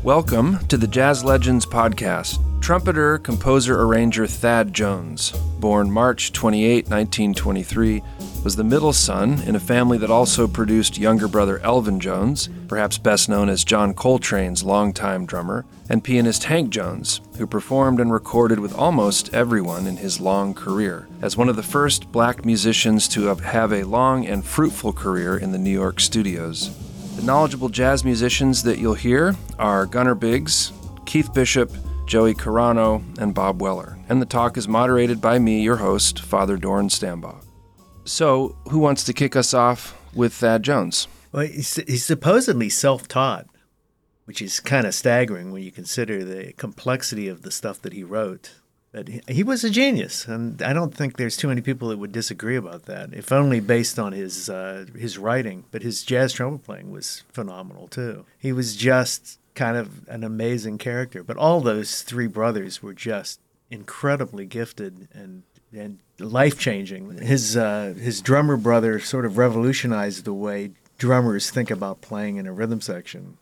Welcome to the Jazz Legends podcast. Trumpeter, composer, arranger Thad Jones, born March 28, 1923, was the middle son in a family that also produced younger brother Elvin Jones, perhaps best known as John Coltrane's longtime drummer, and pianist Hank Jones, who performed and recorded with almost everyone in his long career, as one of the first black musicians to have a long and fruitful career in the New York studios. The knowledgeable jazz musicians that you'll hear are Gunnar Biggs, Keith Bishop, Joey Carano, and Bob Weller. And the talk is moderated by me, your host, Father Doran Stambaugh. So, who wants to kick us off with Thad Jones? Well, he's supposedly self-taught, which is kind of staggering when you consider the complexity of the stuff that he wrote. But he was a genius, and I don't think there's too many people that would disagree about that, if only based on his writing. But his jazz trumpet playing was phenomenal, too. He was just kind of an amazing character. But all those three brothers were just incredibly gifted and life-changing. His drummer brother sort of revolutionized the way drummers think about playing in a rhythm section.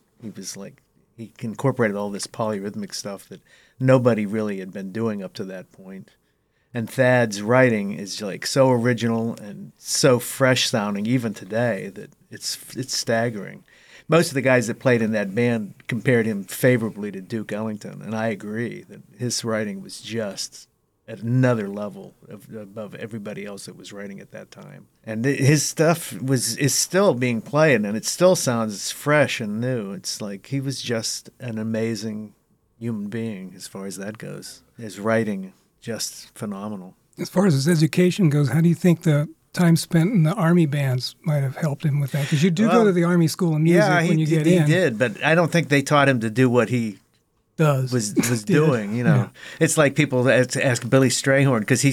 He incorporated all this polyrhythmic stuff that nobody really had been doing up to that point. And Thad's writing is like so original and so fresh sounding even today that it's staggering. Most of the guys that played in that band compared him favorably to Duke Ellington, and I agree that his writing was just at another level above everybody else that was writing at that time. And his stuff is still being played, and it still sounds fresh and new. It's like he was just an amazing human being as far as that goes. His writing, just phenomenal. As far as his education goes, how do you think the time spent in the Army bands might have helped him with that? Because you do go to the Army School of Music when you get in. He did, but I don't think they taught him to do what he was doing, you know. Yeah. It's like people ask Billy Strayhorn, because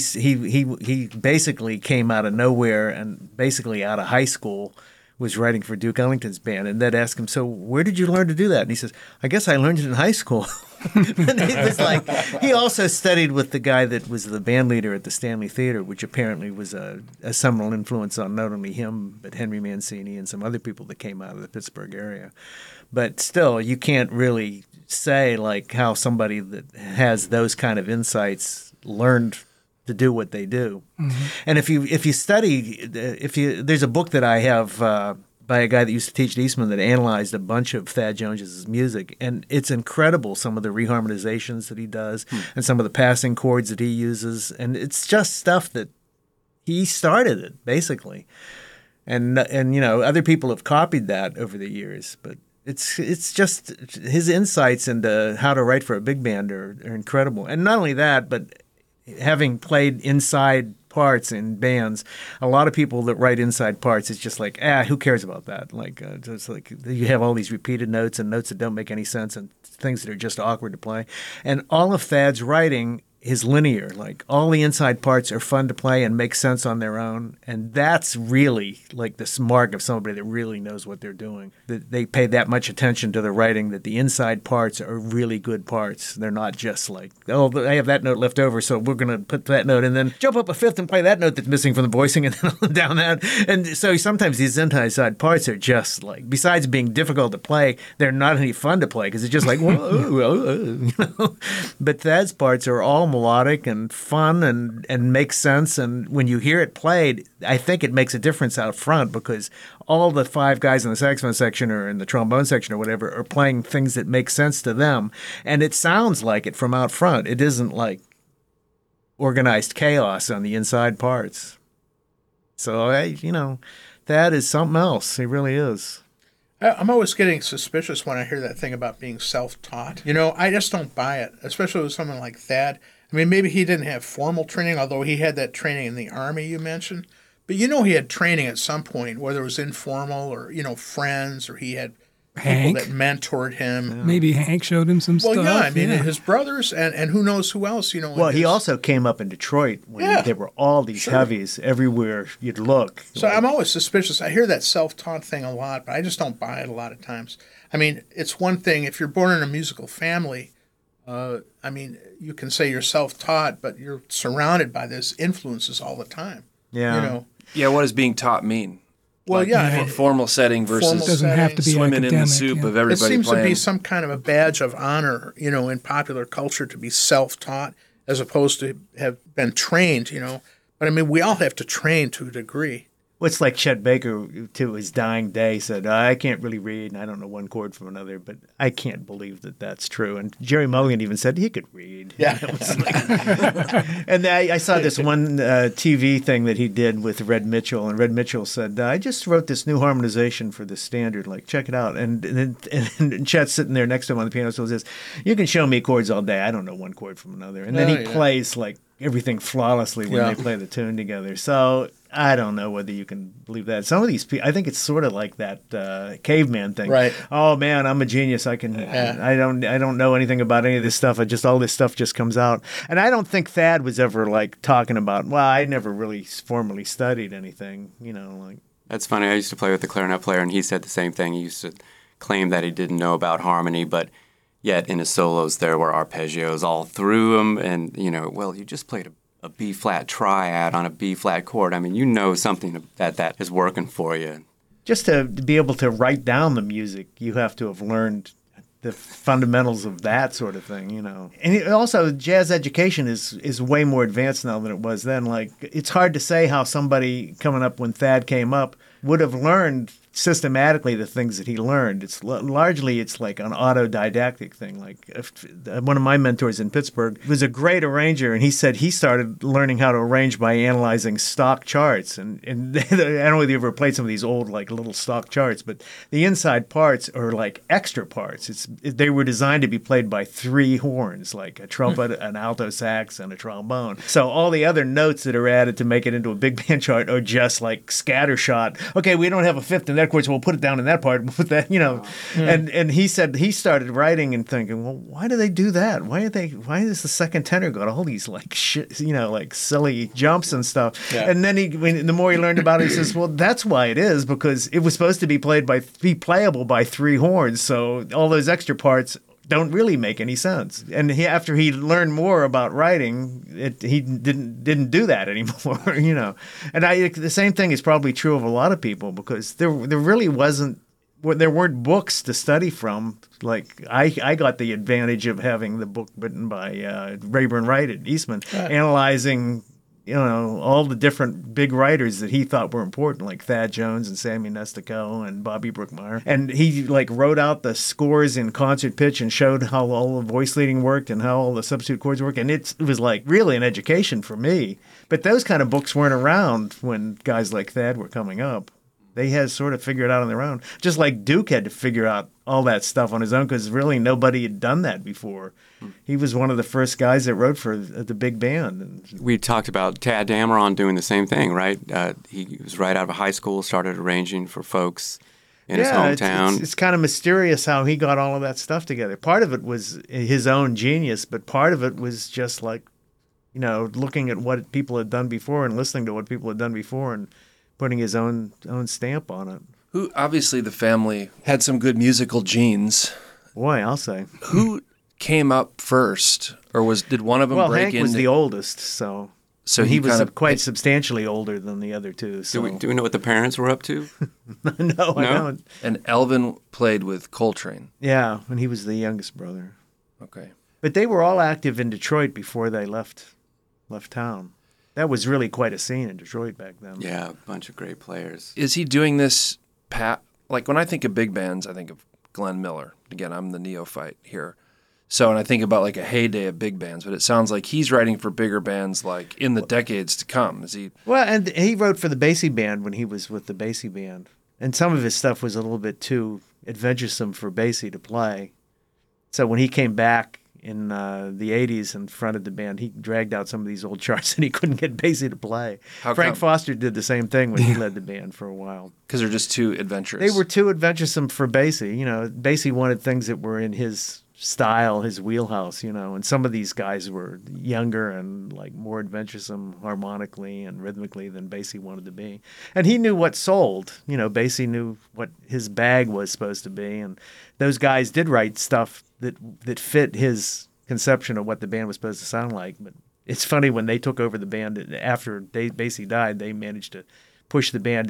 he basically came out of nowhere and basically out of high school was writing for Duke Ellington's band, and they'd ask him, so where did you learn to do that? And he says, I guess I learned it in high school. And it was like, he also studied with the guy that was the band leader at the Stanley Theater, which apparently was a seminal influence on not only him, but Henry Mancini and some other people that came out of the Pittsburgh area. But still, you can't really say like how somebody that has those kind of insights learned to do what they do. Mm-hmm. And if you study, there's a book that I have by a guy that used to teach at Eastman that analyzed a bunch of Thad Jones's music, and it's incredible, some of the reharmonizations that he does and some of the passing chords that he uses, and it's just stuff that he started it basically, and you know, other people have copied that over the years, but it's just his insights into how to write for a big band are incredible. And not only that, but having played inside parts in bands, a lot of people that write inside parts, it's just like, who cares about that? Like, just like you have all these repeated notes and notes that don't make any sense and things that are just awkward to play. And all of Thad's writing is linear. Like, all the inside parts are fun to play and make sense on their own. And that's really like the mark of somebody that really knows what they're doing. That they pay that much attention to the writing, that the inside parts are really good parts. They're not just like, oh, I have that note left over, so we're going to put that note and then jump up a fifth and play that note that's missing from the voicing and then down that. And so sometimes these inside parts are just like, besides being difficult to play, they're not any fun to play because it's just like, whoa, you know? But Thad's parts are all melodic and fun and make sense. And when you hear it played, I think it makes a difference out front because all the five guys in the saxophone section or in the trombone section or whatever are playing things that make sense to them. And it sounds like it from out front. It isn't like organized chaos on the inside parts. So, that is something else. He really is. I'm always getting suspicious when I hear that thing about being self-taught. You know, I just don't buy it, especially with someone like Thad. I mean, maybe he didn't have formal training, although he had that training in the Army you mentioned. But he had training at some point, whether it was informal or, friends, or he had people that mentored him. Yeah. Maybe Hank showed him some stuff. Well, yeah, I mean, his brothers and who knows who else, Well, he also came up in Detroit when there were all these heavies everywhere you'd look. So I'm always suspicious. I hear that self-taught thing a lot, but I just don't buy it a lot of times. I mean, it's one thing, if you're born in a musical family, you can say you're self-taught, but you're surrounded by these influences all the time. Yeah. Yeah, what does being taught mean? Well, like, yeah, formal setting versus formal doesn't have to be swimming in the academic, soup yeah. of everybody It seems playing. to be some kind of a badge of honor, in popular culture to be self-taught as opposed to have been trained, But I mean, we all have to train to a degree. Well, it's like Chet Baker, to his dying day, said, I can't really read, and I don't know one chord from another, but I can't believe that that's true. And Jerry Mulligan even said he could read. Yeah. And I saw this one TV thing that he did with Red Mitchell, and Red Mitchell said, I just wrote this new harmonization for the standard, like, check it out. And Chet's sitting there next to him on the piano, so he says, you can show me chords all day, I don't know one chord from another. And then he plays, like, everything flawlessly when they play the tune together. So I don't know whether you can believe that. Some of these people, I think it's sort of like that caveman thing. Right. Oh man, I'm a genius. I don't know anything about any of this stuff. All this stuff just comes out. And I don't think Thad was ever like talking about, well, I never really formally studied anything, like. That's funny. I used to play with the clarinet player, and he said the same thing. He used to claim that he didn't know about harmony, but yet in his solos there were arpeggios all through him, and well, you just played a B-flat triad on a B-flat chord. I mean, something that is working for you. Just to be able to write down the music, you have to have learned the fundamentals of that sort of thing, And also, jazz education is way more advanced now than it was then. Like, it's hard to say how somebody coming up when Thad came up would have learned systematically the things that he learned. It's largely like an autodidactic thing. Like one of my mentors in Pittsburgh was a great arranger, and he said he started learning how to arrange by analyzing stock charts. And I don't know if you ever played some of these old like little stock charts, but the inside parts are like extra parts. They were designed to be played by 3 horns, like a trumpet, an alto sax, and a trombone. So all the other notes that are added to make it into a big band chart are just like scattershot. Okay, we don't have a fifth in that chord, so we'll put it down in that part. We'll put that, And he said he started writing and thinking, well, why do they do that? Why does the second tenor got all these like shit, like silly jumps and stuff? Yeah. And then the more he learned about it, he says, well, that's why it is, because it was supposed to be playable by 3 horns. So all those extra parts don't really make any sense. And after he learned more about writing, he didn't do that anymore, And the same thing is probably true of a lot of people, because there really there weren't books to study from. Like I got the advantage of having the book written by Rayburn Wright at Eastman, analyzing all the different big writers that he thought were important, like Thad Jones and Sammy Nestico and Bobby Brookmeyer. And he like wrote out the scores in concert pitch and showed how all the voice leading worked and how all the substitute chords work. And it was like really an education for me. But those kind of books weren't around when guys like Thad were coming up. They had sort of figured it out on their own. Just like Duke had to figure out all that stuff on his own, because really nobody had done that before. He was one of the first guys that wrote for the big band. We talked about Tad Dameron doing the same thing, right? He was right out of high school, started arranging for folks in his hometown. It's kind of mysterious how he got all of that stuff together. Part of it was his own genius, but part of it was just like, looking at what people had done before and listening to what people had done before and putting his own stamp on it. Who obviously the family had some good musical genes. Boy, I'll say. Who came up first, or did one of them break in? Hank was the oldest, so he was quite substantially older than the other two. So. Do we know what the parents were up to? No, I don't. And Elvin played with Coltrane. Yeah, and he was the youngest brother. Okay, but they were all active in Detroit before they left town. That was really quite a scene in Detroit back then. Yeah, a bunch of great players. Is he doing this, like when I think of big bands, I think of Glenn Miller. Again, I'm the neophyte here. So, and I think about like a heyday of big bands, but it sounds like he's writing for bigger bands like in the decades to come. Is he? Well, and he wrote for the Basie Band when he was with the Basie Band. And some of his stuff was a little bit too adventuresome for Basie to play. So when he came back in the 80s and fronted the band, he dragged out some of these old charts that he couldn't get Basie to play. Frank Foster did the same thing when he led the band for a while. Because they're just too adventurous. They were too adventuresome for Basie. Basie wanted things that were in his style, his wheelhouse, and some of these guys were younger and like more adventuresome harmonically and rhythmically than Basie wanted to be. And he knew what sold. Basie knew what his bag was supposed to be, and those guys did write stuff that fit his conception of what the band was supposed to sound like. But it's funny, when they took over the band after Basie died, they managed to push the band in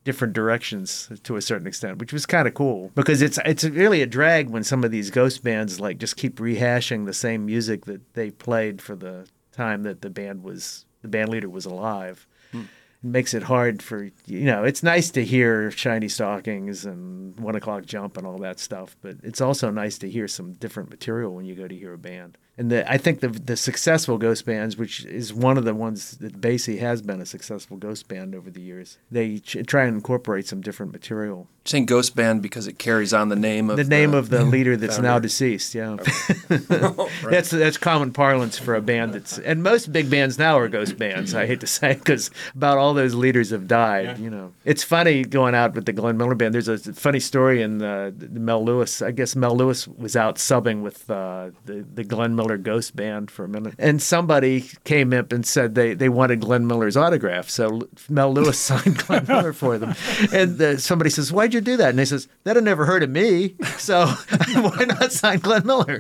different directions to a certain extent, which was kind of cool because it's really a drag when some of these ghost bands like just keep rehashing the same music that they played for the time that the band leader was alive. It makes it hard for, it's nice to hear Shiny Stockings and 1 O'Clock Jump and all that stuff, but it's also nice to hear some different material when you go to hear a band. And I think the successful ghost bands, which is one of the ones that Basie has been a successful ghost band over the years, they try and incorporate some different material. You're saying ghost band because it carries on the name of the leader that's founder. now deceased. Yeah, Right. That's common parlance for a band and most big bands now are ghost bands. I hate to say because about all those leaders have died. Yeah. It's funny going out with the Glenn Miller band. There's a funny story in the Mel Lewis. I guess Mel Lewis was out subbing with the Glenn Miller Ghost Band for a minute, and somebody came up and said they wanted Glenn Miller's autograph, so Mel Lewis signed Glenn Miller for them. And somebody says, "Why'd you do that?" And he says, "That had never heard of me, so why not sign Glenn Miller?"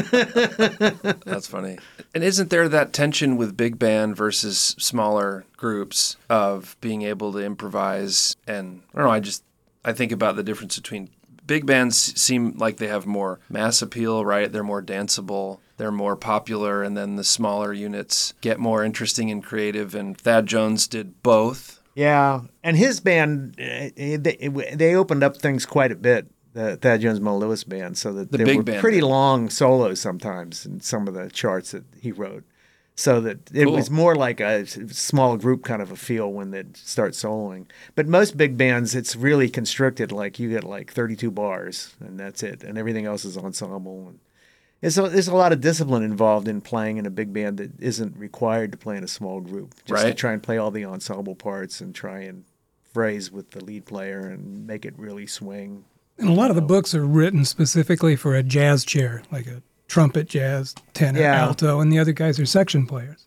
That's funny. And isn't there that tension with big band versus smaller groups of being able to improvise? And I don't know, I think about the difference between big bands seem like they have more mass appeal, right? They're more danceable, they're more popular, and then the smaller units get more interesting and creative, and Thad Jones did both. Yeah, and his band, they opened up things quite a bit, the Thad Jones Mel Lewis band, so that there were pretty long solos sometimes in some of the charts that he wrote. So that it was more like a small group kind of a feel when they'd start soloing. But most big bands, it's really constricted. Like you get like 32 bars and that's it. And everything else is ensemble. And there's a lot of discipline involved in playing in a big band that isn't required to play in a small group. Just to try and play all the ensemble parts and try and phrase with the lead player and make it really swing. And a lot of the books are written specifically for a jazz chair, like a trumpet, jazz, tenor, alto, and the other guys are section players.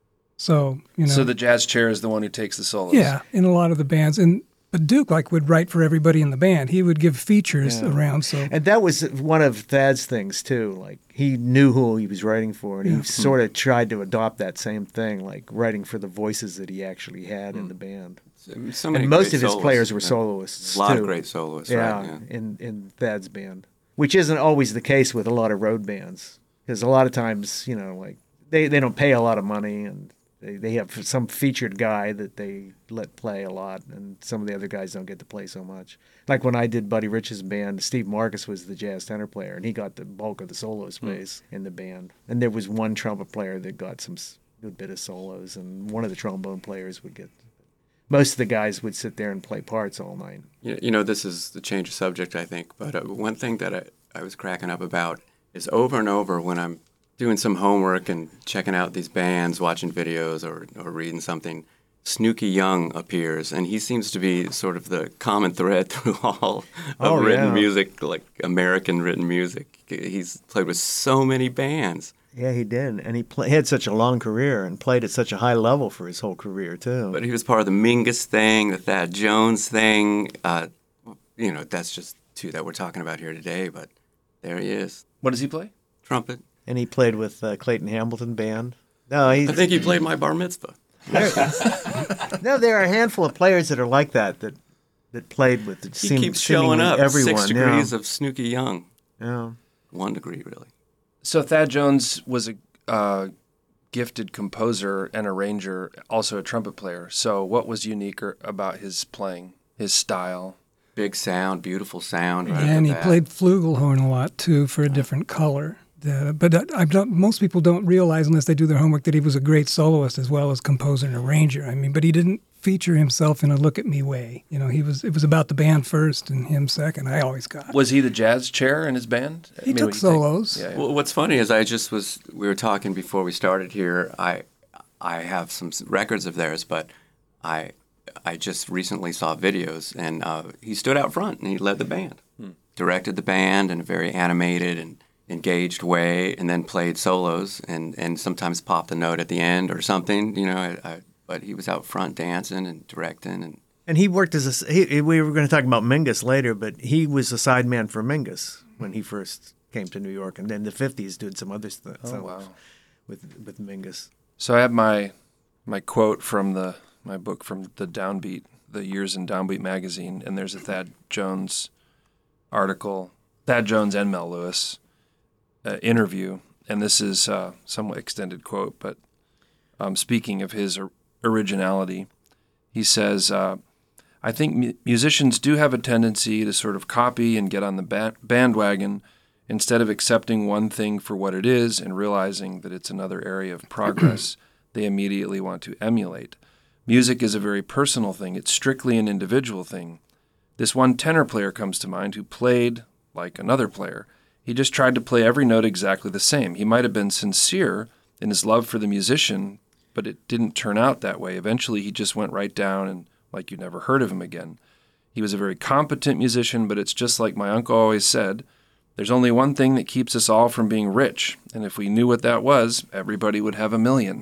So, So the jazz chair is the one who takes the solos. Yeah, in a lot of the bands. But Duke would write for everybody in the band. He would give features around. So, and that was one of Thad's things too. Like he knew who he was writing for, and he sort of tried to adopt that same thing, like writing for the voices that he actually had in the band. And most of his players were soloists. A lot of great soloists, right? Yeah. In Thad's band, which isn't always the case with a lot of road bands, because a lot of times, they don't pay a lot of money, and they have some featured guy that they let play a lot, and some of the other guys don't get to play so much. Like when I did Buddy Rich's band, Steve Marcus was the jazz tenor player, and he got the bulk of the solo space in the band. And there was one trumpet player that got some good bit of solos, and one of the trombone players would get. Most of the guys would sit there and play parts all night. This is the change of subject, I think. But one thing that I was cracking up about is over and over when I'm doing some homework and checking out these bands, watching videos or reading something, Snooky Young appears, and he seems to be sort of the common thread through all of written music, like American written music. He's played with so many bands. Yeah, he did, and he had such a long career and played at such a high level for his whole career, too. But he was part of the Mingus thing, the Thad Jones thing. That's just two that we're talking about here today, but there he is. What does he play? Trumpet. And he played with Clayton Hamilton Band. I think he played my bar mitzvah. No, there are a handful of players that are like that played with. He keeps showing up. Everyone. 6 degrees of Snooky Young. Yeah. 1 degree, really. So Thad Jones was a gifted composer and arranger, also a trumpet player. So what was unique about his playing, his style? Big sound, beautiful sound. Right and he played flugelhorn a lot, too, for a different color. Most people don't realize, unless they do their homework, that he was a great soloist as well as composer and arranger. But he didn't feature himself in a look at me way. It was about the band first and him second. I always got. Was he the jazz chair in his band? He took solos. Yeah. Well, what's funny is we were talking before we started here. I have some records of theirs, but I just recently saw videos, and he stood out front and he led the band, directed the band in a very animated and engaged way, and then played solos and sometimes popped a note at the end or something, but he was out front dancing and directing. And he worked as we were going to talk about Mingus later, but he was a sideman for Mingus when he first came to New York, and then in the 50s did some other stuff with Mingus. So I have my quote from my book from the Downbeat the years in Downbeat magazine, and there's a Thad Jones article, Thad Jones and Mel Lewis interview, and this is a somewhat extended quote, but speaking of his originality, he says, I think musicians do have a tendency to sort of copy and get on the bandwagon instead of accepting one thing for what it is and realizing that it's another area of progress they immediately want to emulate. Music is a very personal thing. It's strictly an individual thing. This one tenor player comes to mind who played like another player. He just tried to play every note exactly the same. He might have been sincere in his love for the musician, but it didn't turn out that way. Eventually, he just went right down and like you never heard of him again. He was a very competent musician, but it's just like my uncle always said, there's only one thing that keeps us all from being rich, and if we knew what that was, everybody would have $1 million.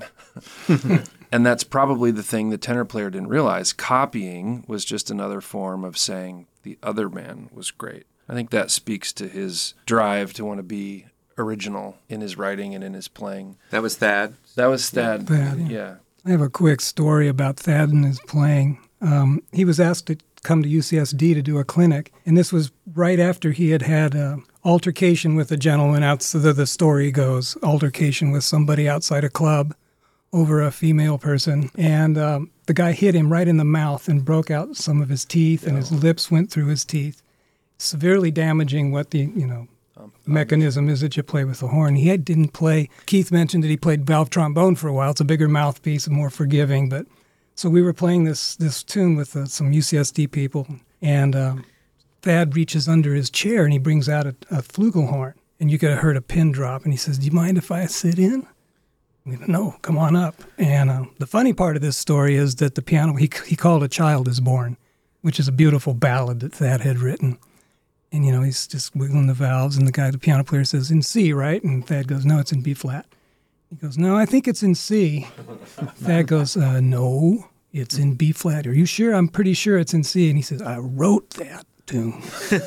And that's probably the thing the tenor player didn't realize. Copying was just another form of saying the other man was great. I think that speaks to his drive to want to be original in his writing and in his playing. That was Thad? That was Thad. Yeah. I have a quick story about Thad and his playing. He was asked to come to UCSD to do a clinic, and this was right after he had had an altercation with a gentleman outside, the story goes, altercation with somebody outside a club over a female person, and the guy hit him right in the mouth and broke out some of his teeth, and his lips went through his teeth, severely damaging what the, mechanism is that you play with the horn. He didn't play. Keith mentioned that he played valve trombone for a while. It's a bigger mouthpiece and more forgiving, but so we were playing this tune with some UCSD people, and Thad reaches under his chair and he brings out a flugelhorn, and you could have heard a pin drop, and he says, "Do you mind if I sit in?" We go, "No, come on up." And the funny part of this story is that the piano, he called "A Child Is Born," which is a beautiful ballad that Thad had written. And, he's just wiggling the valves, and the piano player says, "In C, right?" And Thad goes, "No, it's in B flat." He goes, "No, I think it's in C." Thad goes, "No, it's in B flat. Are you sure?" "I'm pretty sure it's in C." And he says, "I wrote that tune."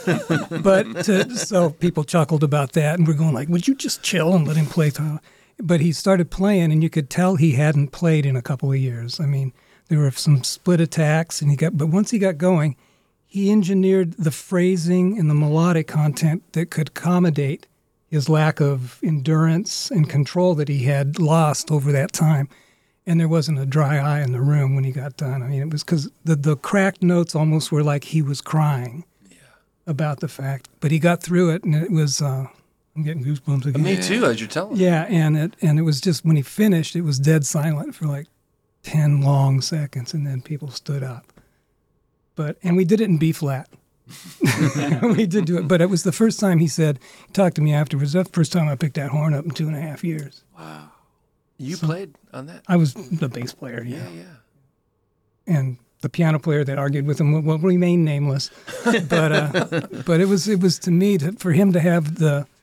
So people chuckled about that, and we're going like, "Would you just chill and let him play?" But he started playing, and you could tell he hadn't played in a couple of years. I mean, there were some split attacks, but once he got going, he engineered the phrasing and the melodic content that could accommodate his lack of endurance and control that he had lost over that time. And there wasn't a dry eye in the room when he got done. I mean, it was because the cracked notes almost were like he was crying about the fact. But he got through it, and it was, I'm getting goosebumps again. Me too, as you're telling me. Yeah, and it was just, when he finished, it was dead silent for like 10 long seconds, and then people stood up. And we did it in B flat. We did do it, but it was the first time he talked to me afterwards. That's the first time I picked that horn up in 2.5 years. Wow. You played on that? I was the bass player, Yeah. And the piano player that argued with him will remain nameless. But it was to me, for him to have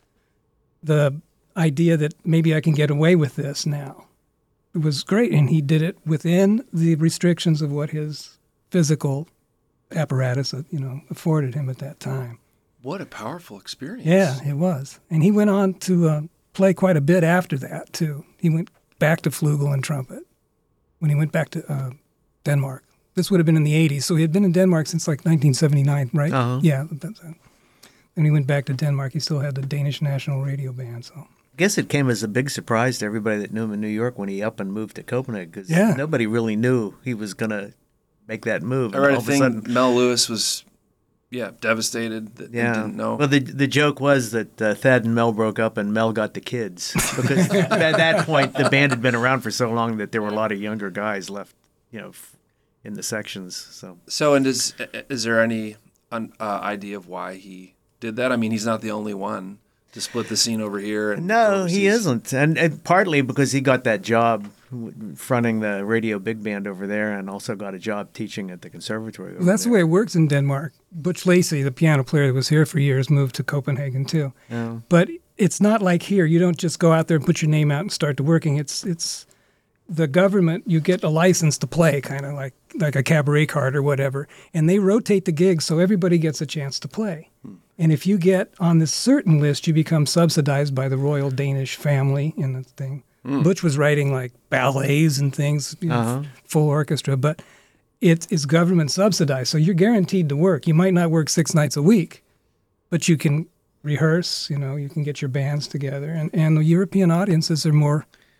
the idea that maybe I can get away with this now. It was great, and he did it within the restrictions of what his physical apparatus, afforded him at that time. What a powerful experience. Yeah, it was. And he went on to play quite a bit after that, too. He went back to flugel and trumpet when he went back to Denmark. This would have been in the 80s, so he had been in Denmark since like 1979, right? Uh-huh. Yeah. And he went back to Denmark. He still had the Danish National Radio Band, so... I guess it came as a big surprise to everybody that knew him in New York when he up and moved to Copenhagen, because nobody really knew he was going to make that move. I read a thing, Mel Lewis was, devastated that they didn't know. Well, the joke was that Thad and Mel broke up and Mel got the kids. Because at that point, the band had been around for so long that there were a lot of younger guys left, in the sections. So, and is there any idea of why he did that? I mean, he's not the only one to split the scene over here. And no, overseas. he isn't. And partly because he got that job fronting the radio big band over there, and also got a job teaching at the conservatory over That's there. the way it works in Denmark. Butch Lacey, the piano player that was here for years, moved to Copenhagen too. Yeah. But it's not like here. You don't just go out there and put your name out and start to working. It's the government. You get a license to play, kind of like a cabaret card or whatever, and they rotate the gigs so everybody gets a chance to play. And if you get on this certain list, you become subsidized by the Royal Danish family in the thing. Butch was writing like ballets and things, full orchestra. But it's government subsidized, so you're guaranteed to work. You might not work 6 nights a week, but you can rehearse, you can get your bands together. And the European audiences are more,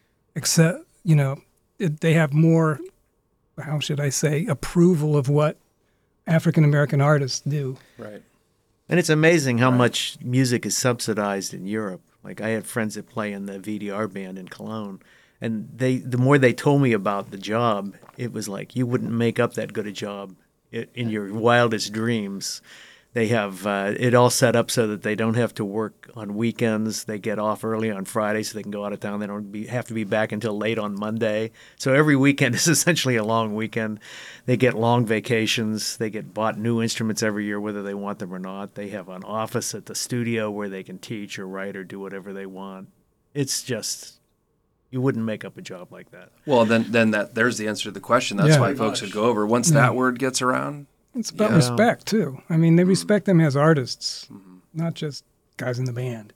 they have more, how should I say, approval of what African-American artists do. Right. And it's amazing how much music is subsidized in Europe. Like, I had friends that play in the VDR band in Cologne, and the more they told me about the job, it was like you wouldn't make up that good a job in your wildest dreams. They have it all set up so that they don't have to work on weekends. They get off early on Friday so they can go out of town. They don't have to be back until late on Monday. So every weekend is essentially a long weekend. They get long vacations. They get bought new instruments every year, whether they want them or not. They have an office at the studio where they can teach or write or do whatever they want. It's just... You wouldn't make up a job like that. Well, then there's the answer to the question. That's why folks would go over. Once that word gets around, it's about respect too. I mean, they respect them as artists, not just guys in the band.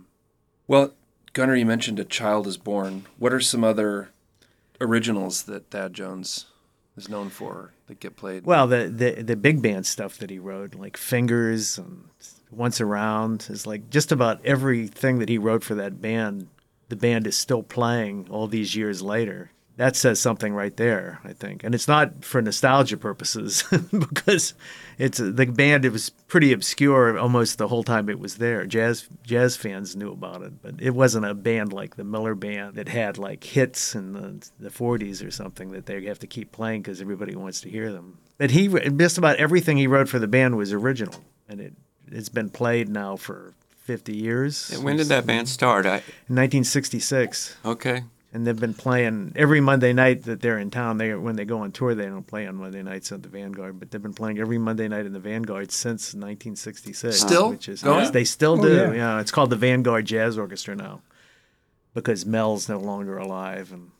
Well, Gunnar, you mentioned A Child Is Born. What are some other originals that Thad Jones is known for that get played? Well, the big band stuff that he wrote, like Fingers and Once Around, is like just about everything that he wrote for that band. The band is still playing all these years later. That says something right there, I think. And it's not for nostalgia purposes because the band, it was pretty obscure almost the whole time it was there. Jazz fans knew about it, but it wasn't a band like the Miller Band that had like hits in the 40s or something that they have to keep playing because everybody wants to hear them. But just about everything he wrote for the band was original, and it's been played now for 50 years. And when did that band start? In 1966. Okay. And they've been playing every Monday night that they're in town. When they go on tour, they don't play on Monday nights at the Vanguard, but they've been playing every Monday night in the Vanguard since 1966. Still? Which is, going? They still do. Yeah. Yeah, it's called the Vanguard Jazz Orchestra now because Mel's no longer alive. And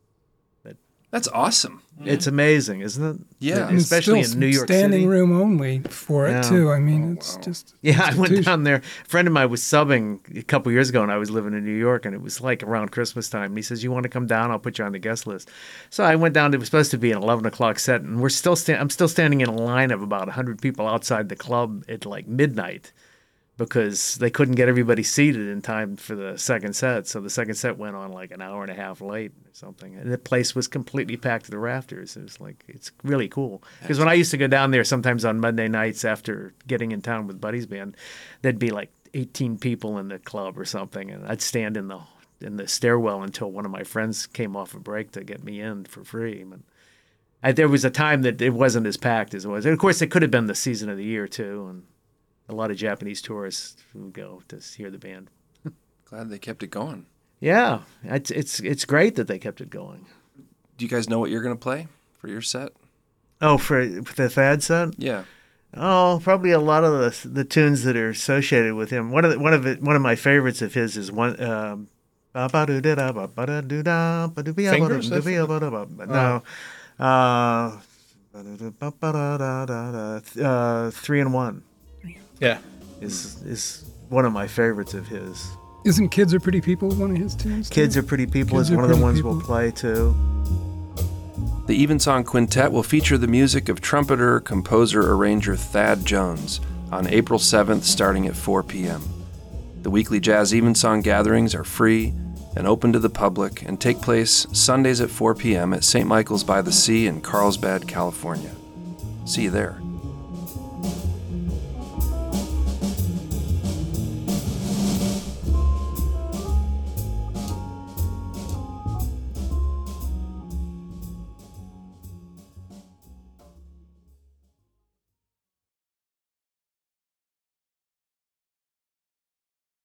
That's awesome. it's amazing, isn't it? Yeah. And Especially it's in New York standing City. room only for it too. I mean, it's just Yeah, I went down there. A friend of mine was subbing a couple years ago, and I was living in New York, and it was like around Christmas time. And he says, "You want to come down? I'll put you on the guest list." So I went down. It was supposed to be an 11 o'clock set, and I'm still standing in a line of about 100 people outside the club at like midnight because they couldn't get everybody seated in time for the second set. So the second set went on like an hour and a half late or something. And the place was completely packed to the rafters. It was like, it's really cool. Because when I used to go down there sometimes on Monday nights after getting in town with Buddy's band, there'd be like 18 people in the club or something. And I'd stand in the stairwell until one of my friends came off a break to get me in for free. But there was a time that it wasn't as packed as it was. And of course, it could have been the season of the year too. And a lot of Japanese tourists who go to hear the band. Glad they kept it going. Yeah, it's great that they kept it going. Do you guys know what you're going to play for your set? Oh, for the Thad set? Yeah. Oh, probably a lot of the tunes that are associated with him. One of my favorites of his is one. Fingers? No. 3-in-1. Yeah. Is one of my favorites of his. Isn't Kids Are Pretty People one of his tunes? Kids Are Pretty People Kids is Are one of the Pretty ones People. we'll play too. The Evensong Quintet will feature the music of trumpeter, composer, arranger Thad Jones on April 7th starting at 4 p.m. The weekly Jazz Evensong gatherings are free and open to the public and take place Sundays at 4 p.m. at St. Michael's by the Sea in Carlsbad, California. See you there.